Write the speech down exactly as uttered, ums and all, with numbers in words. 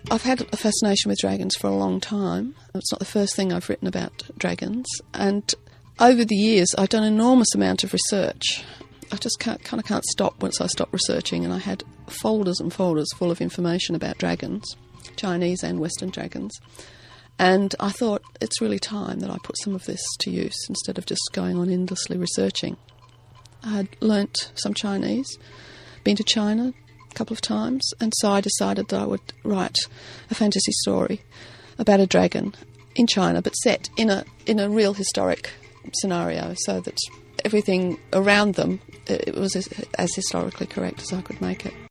I've had a fascination with dragons for a long time. It's not the first thing I've written about dragons. And over the years, I've done an enormous amount of research. I just can't, kind of can't stop once I stop researching, and I had folders and folders full of information about dragons, Chinese and Western dragons. And I thought it's really time that I put some of this to use instead of just going on endlessly researching. I had learnt some Chinese, been to China a couple of times, and so I decided that I would write a fantasy story about a dragon in China, but set in a in a real historic scenario, so that everything around them, it was as, as historically correct as I could make it.